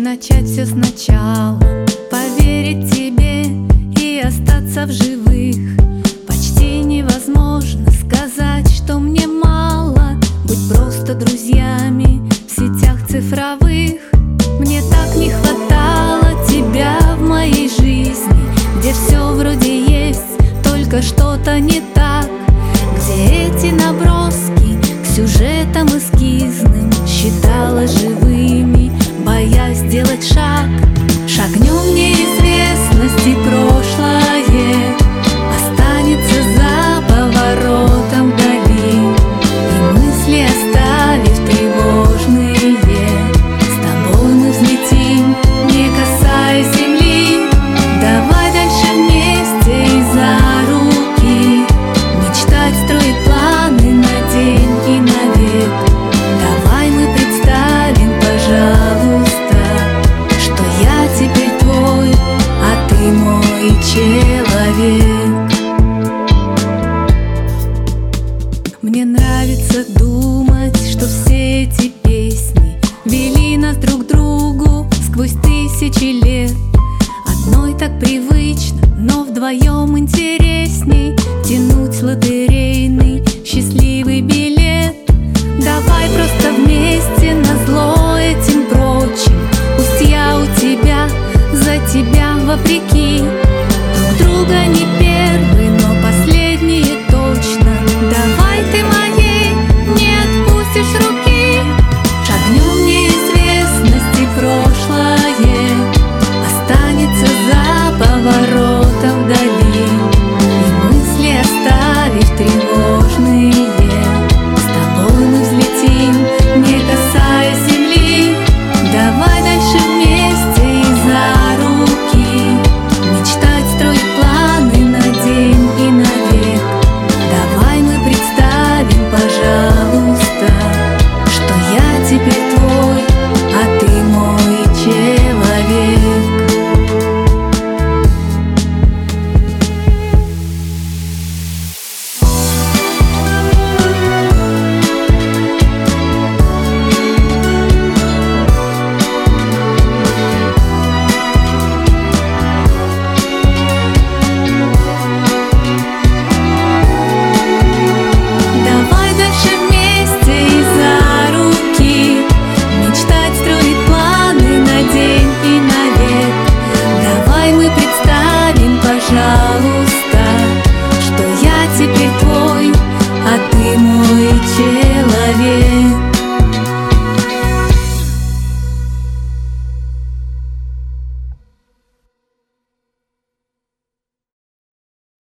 Начать все сначала, поверить тебе и остаться в живых. Почти невозможно сказать, что мне мало быть просто друзьями в сетях цифровых. Мне так не хватало тебя в моей жизни, где все вроде есть, только что-то не так, где эти наброски к сюжетам эскизным считала живыми, боясь сделать шаг. Шагнем в неизвестность, и прошлое останется за поворотом вдали, и мысли оставив тревожные, с тобой мы взлетим, не касаясь земли. Давай дальше вместе и за руки мечтать, строить планы на день и на век. Давай мы представим, пожалуйста, что я теперь твой, а ты мой человек. Мне нравится думать, что все эти песни вели нас друг к другу сквозь тысячи лет. Одной так привычно, но вдвоем интересней тянуть лотерейный счастливый билет. Давай просто вместе назло этим прочим, пусть я у тебя, за тебя вопреки.